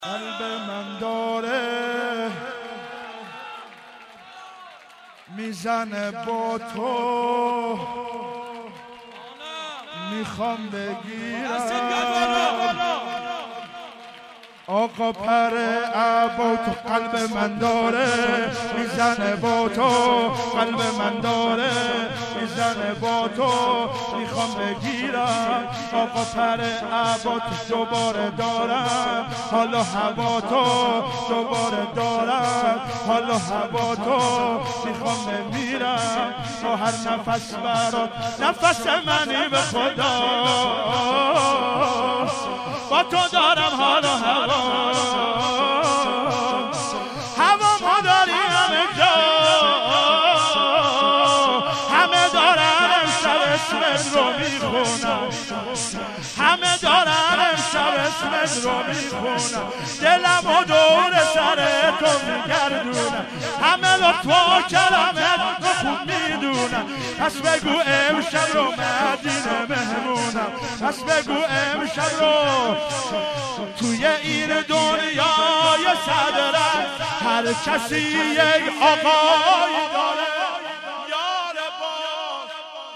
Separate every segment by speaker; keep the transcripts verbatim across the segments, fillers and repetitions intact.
Speaker 1: قلب من داره میزنه با تو، میخوام بگیرم آقا پر عبا تو. قلب من داره میزنه با تو، قلب من داره میزنه با تو، میخوام بگیرم آقا پر عبا تو. دوباره دارم حالا هوا تو، دوباره دارم حالا هوا تو، میخوام بمیرم با هر نفس برات. نفس منی به خدا با تو دارم حالا هوا، هوا ما داریم همه جا، همه دارن امشب اسمت رو میخونن، همه دارن امشب اسمت رو میخونن، دلم و دور سر تو میگردونن، همه لطف و کرمت رو خوب میدونن. پس بگو امشب رو مدینه مهمونم، پس بگو امشب رو توی این دنیای صدرم هر کسی یک آقایی داره. یار باش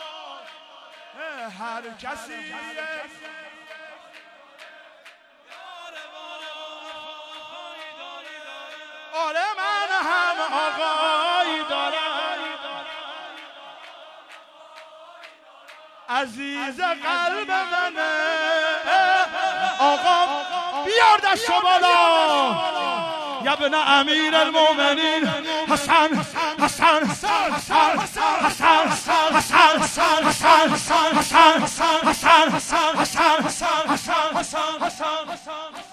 Speaker 1: هر کسی یک آره من هم آقایی دارم. عزیز قلب منه آقا بیار دست بالا. یا ابن امیر المؤمنین حسن حسن حسن حسن حسن حسن حسن حسن حسن حسن حسن حسن حسن حسن حسن حسن حسن حسن حسن